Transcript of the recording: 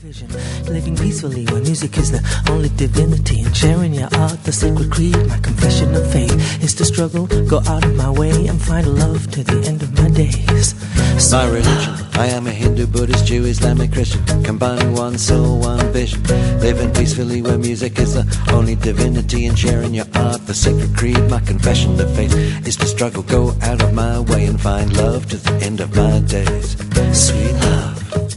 vision. Living peacefully where music is the only divinity, and sharing your art, the sacred creed. My confession of faith is to struggle, go out of my way, and find love to the end of my days. My religion, I am a Hindu, Buddhist, Jew, Islamic, Christian, combining one soul, one vision. Living peacefully where music is the only divinity, and sharing your art, the sacred creed. My confession of faith is to struggle, go out of my way, and find love to the end of my days. Sweet love.